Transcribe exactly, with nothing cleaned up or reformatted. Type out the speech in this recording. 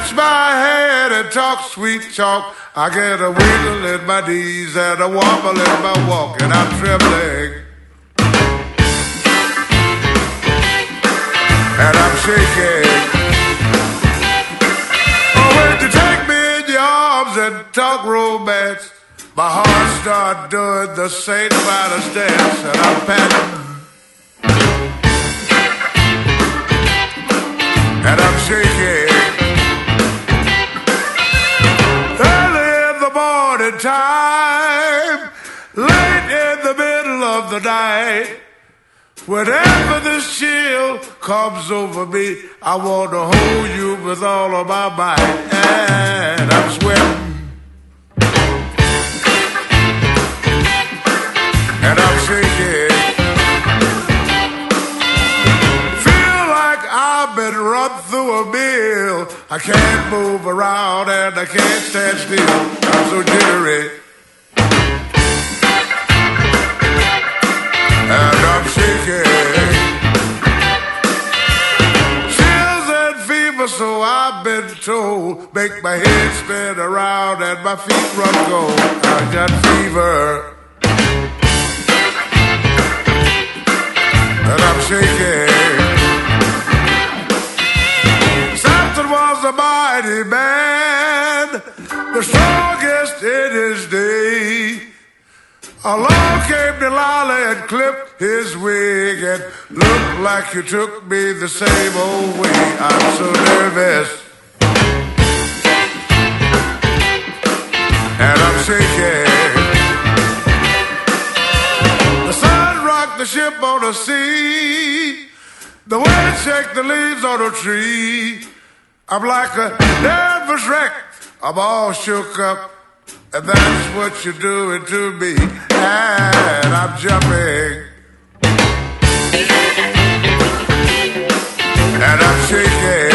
my head and talk sweet talk. I get a wiggle in my knees and a wobble in my walk, and I'm trembling. And I'm shaking. Oh, when you take me in your arms and talk romance, my heart starts doing the Saint Vitus dance, and I'm patting. And I'm shaking. Early in the morning time, late in the middle of the night, whenever this chill comes over me, I want to hold you with all of my might. And I'm sweating. And I'm shaking. Feel like I've been run through a mill. I can't move around and I can't stand still. I'm so jittery. And I'm shaking. Chills and fever, so I've been told. Make my head spin around and my feet run cold. I got fever. And I'm shaking. Samson was a mighty man, the strongest in his day. Along came Delilah and clipped his wig, and looked like you took me the same old way. I'm so nervous. And I'm shaking. The sun rocked the ship on the sea. The wind shake the leaves on the tree. I'm like a nervous wreck. I'm all shook up. And that's what you're doing to me. And I'm jumping. And I'm shaking.